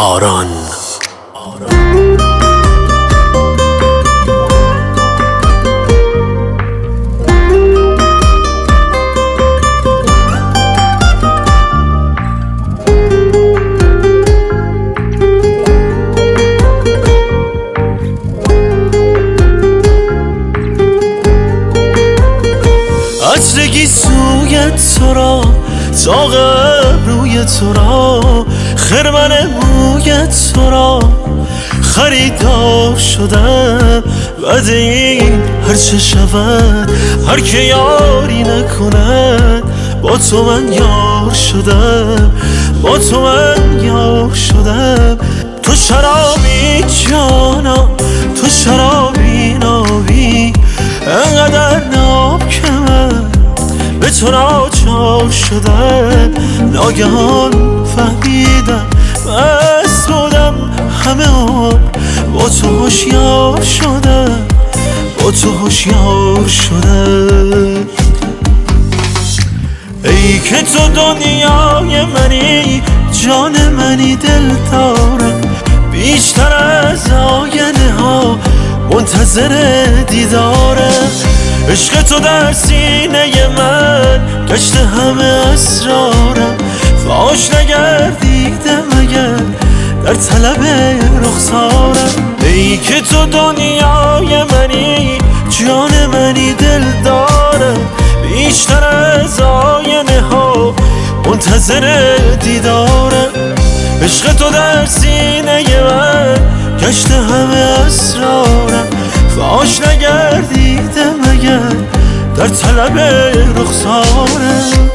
آران. عطرگی سوی تو را، داغ ابروی تو را، خرمن موی تو را خریدار شدم. بعد این هرچه شود، هر که یاری نکند، با تو من یار شدم، با تو من یار شدم. تو شرابی جانا، تو شرابی نابی، انقدر ناب که من به تو ناچار شدم. ناگهان فهمیدم مست بودم همه عمر، با تو هوشیار شدم، با تو هوشیار شدم. ای که تو دنیای منی، جان منی، دل دارم بیشتر از آینه ها، منتظر دیدارم. عشق تو در سینه من گشت همه اسرارم، فاش نگردیدم اگر در طلب رخسارم. ای که تو دنیای منی، جان منی، دل دارم بیشتر از آینه ها، منتظر دیدارم. عشق تو در سینه من گشت همه اسرارم، فاش نگردیدم اگر در طلب رخسارم.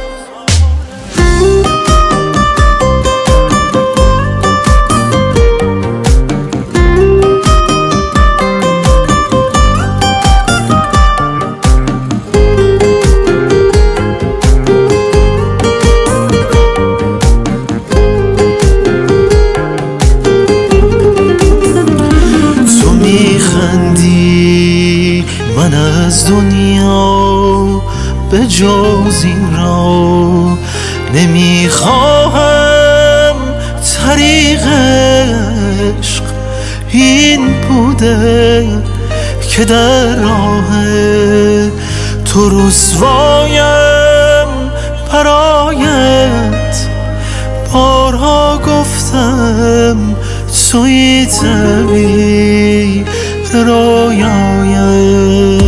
من از دنیا به جز این را نمیخواهم. طریق عشق این بوده که در راه تو رسوایم. برایت بارها گفتم توی تعبیر رویایم.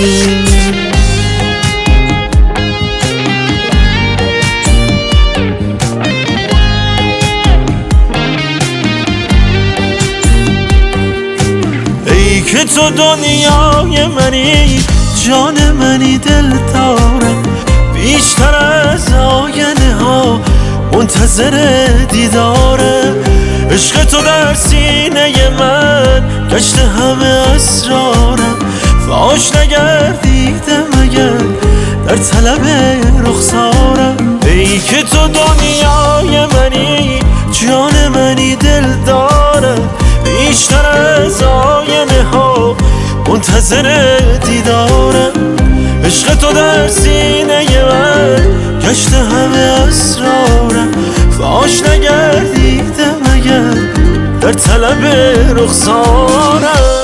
ای که تو دنیای منی، جان منی، دل دارم بیشتر از آینه ها، منتظر دیدارم. عشق تو در سینه من گشت همه اسرارم، فاش نگردیدم اگر در طلب رخسارم. ای که تو دنیای منی، جان منی، دل دارم بیشتر از آینه ها، منتظر دیدارم. عشق تو در سینه من گشت همه اسرارم، فاش نگردیدم اگر در طلب رخسارم.